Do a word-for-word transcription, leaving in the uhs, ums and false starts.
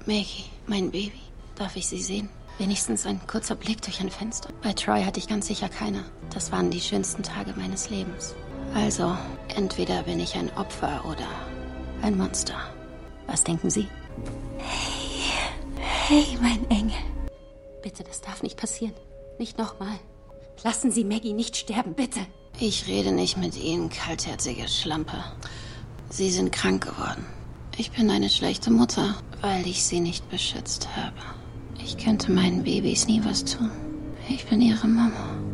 Maggie, mein Baby. Darf ich sie sehen? Wenigstens ein kurzer Blick durch ein Fenster. Bei Troy hatte ich ganz sicher keine. Das waren die schönsten Tage meines Lebens. Also, entweder bin ich ein Opfer oder ein Monster. Was denken Sie? Hey, hey, mein Engel. Bitte, das darf nicht passieren. Nicht nochmal. Lassen Sie Maggie nicht sterben, bitte. Ich rede nicht mit Ihnen, kaltherzige Schlampe. Sie sind krank geworden. Ich bin eine schlechte Mutter, weil ich sie nicht beschützt habe. Ich könnte meinen Babys nie was tun. Ich bin ihre Mama.